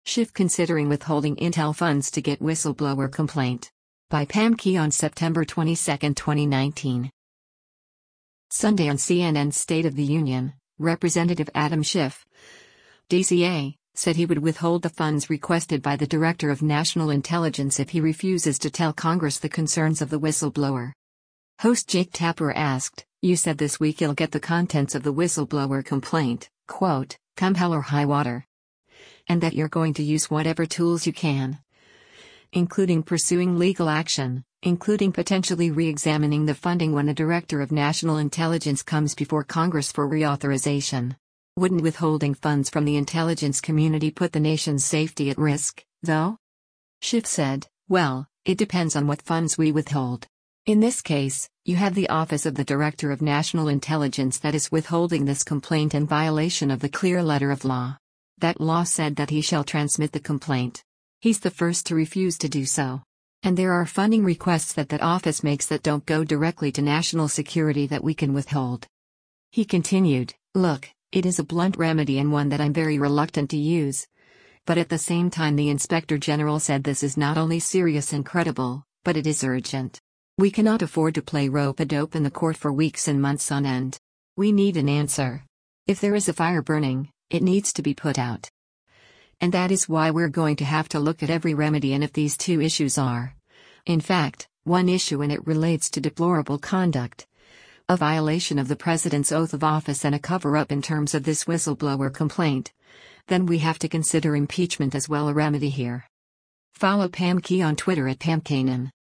Schiff considering withholding Intel funds to get whistleblower complaint. By Pam Key on September 22, 2019. Sunday on CNN State of the Union, Representative Adam Schiff, DCA, said he would withhold the funds requested by the Director of National Intelligence if he refuses to tell Congress the concerns of the whistleblower. Host Jake Tapper asked, "You said this week you'll get the contents of the whistleblower complaint, quote, come hell or high water. And that you're going to use whatever tools you can, including pursuing legal action, including potentially re-examining the funding when a Director of National Intelligence comes before Congress for reauthorization. Wouldn't withholding funds from the intelligence community put the nation's safety at risk, though?" Schiff said, "Well, it depends on what funds we withhold. In this case, you have the Office of the Director of National Intelligence that is withholding this complaint in violation of the clear letter of law. That law said that he shall transmit the complaint. He's the first to refuse to do so. And there are funding requests that office makes that don't go directly to national security that we can withhold." He continued, "Look, it is a blunt remedy and one that I'm very reluctant to use. But at the same time the Inspector General said this is not only serious and credible, but it is urgent. We cannot afford to play rope-a-dope in the court for weeks and months on end. We need an answer. If there is a fire burning, it needs to be put out. And that is why we're going to have to look at every remedy, and if these two issues are, in fact, one issue and it relates to deplorable conduct, a violation of the President's oath of office and a cover-up in terms of this whistleblower complaint, then we have to consider impeachment as well a remedy here." Follow Pam Key on Twitter at PamKanan.